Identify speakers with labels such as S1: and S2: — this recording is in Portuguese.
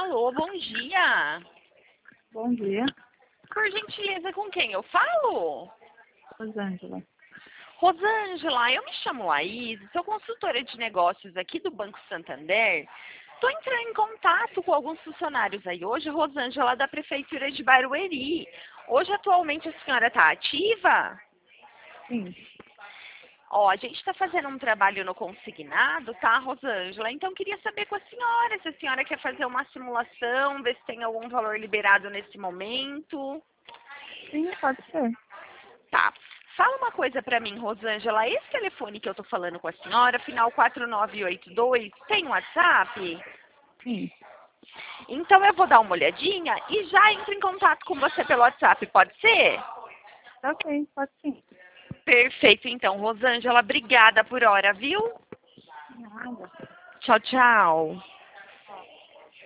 S1: Alô, bom dia.
S2: Bom dia,
S1: Por gentileza, com quem eu falo?
S2: Rosângela.
S1: Rosângela, eu me chamo Laís, sou consultora de negócios aqui do Banco Santander. Estou entrando em contato com alguns funcionários aí hoje, Rosângela, da Prefeitura de Barueri. Hoje, atualmente, a senhora está ativa?
S2: Sim,
S1: Ó, a gente está fazendo um trabalho no consignado, tá, Rosângela? Então, queria saber com a senhora, se a senhora quer fazer uma simulação, ver se tem algum valor liberado nesse momento.
S2: sim, pode ser.
S1: Tá. Fala uma coisa pra mim, Rosângela. Esse telefone que eu tô falando com a senhora, final 4982, tem WhatsApp?
S2: Sim,
S1: Então eu vou dar uma olhadinha e já entro em contato com você pelo WhatsApp, pode ser?
S2: ok, pode sim.
S1: Perfeito, então, Rosângela. Obrigada por hora, viu?
S2: Nada.
S1: Tchau, tchau.